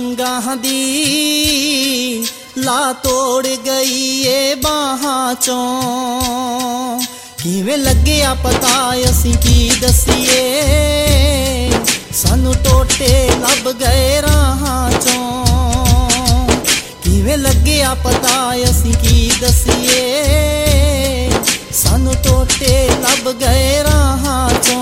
वंगां दी ला तोड़ गई ए बाहां चों। किवें लग्या पता असीं की दसीए, सानू टोटे लब गए राहां चों। किवें लग्या पता असीं की दसीए, सानू टोटे लब गए राहां चों।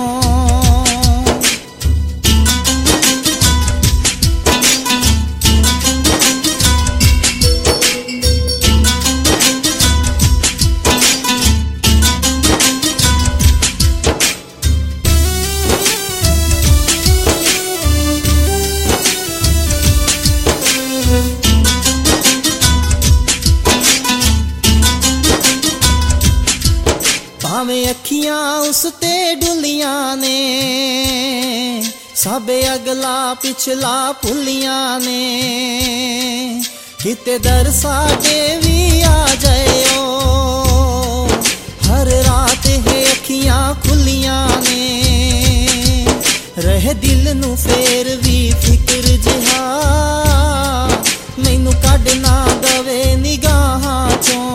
भावें अखियां उसते डुलियां ने, सबे अगला पिछला भुलियां ने। किते दर साडे भी आ जाओ, हर रात है अखियां खुलियां ने। रहे दिल नू फेर भी फिक्र जिहा, मैनू कढ ना दवे निगाहां चों।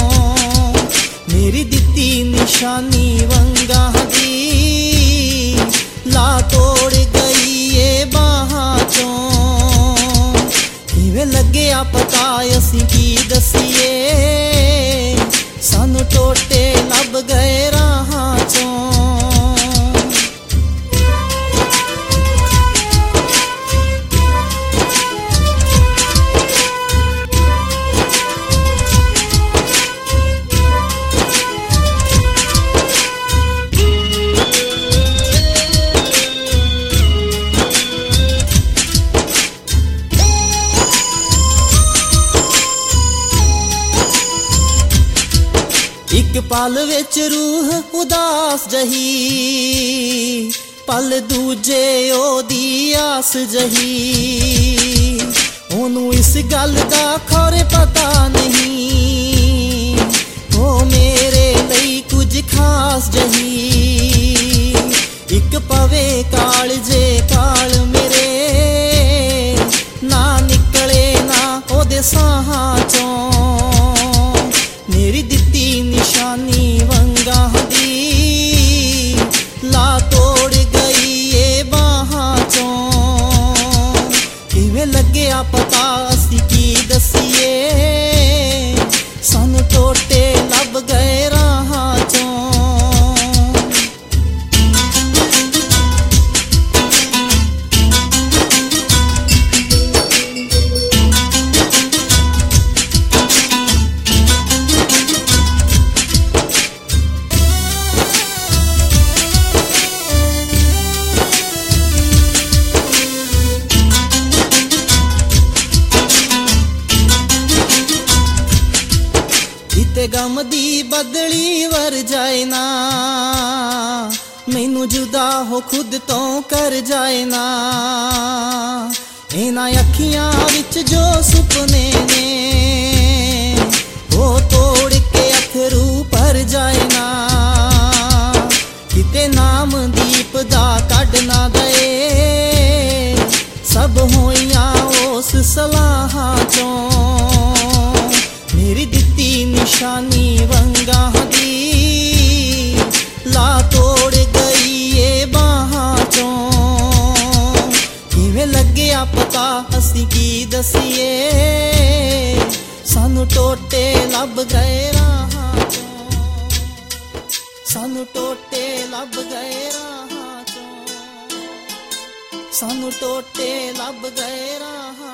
मेरी दित्ती निशानी वंगां दी ला तोड़ गई ए बाहां चों। किवें लग्या पता असीं की दसीए, सानू टोटे लब गए राहां चों। एक पल विच रूह उदास जही, पल दूजे ओदी आस जही। ओनू इस गल दा खौरे पता नहीं, ओ मेरे लई कुछ खास जही। एक पवे काल जे काल मेरे, ना निकले ना ओदे साहां चों। मेरी दित्ती निशानी वंगां दी ला तोड़ गई ए बाहां चों। किवें लग्या पता असीं की दसीए, सानू टोटे लब गए राहां चों। किते गम दी बदली वर जाए ना, मैनू जुदा हो खुद तो कर जाए ना। इन्हां अखियां विच जो सुपने ने, वो तोड़ के अथरू भर जाए ना। किते नाम दीप दा कढ ना दे, सब होइयां उस सलाहां चों। मेरी दित्ती निशानी वंगां दी ला तोड़ गई ए बाहां चों। किवें लग्या पता असीं की दसीए, सानू टोटे लब गए राहां चों। सानू टोटे लब गए राहां चों। सानू टोटे लब गए राहां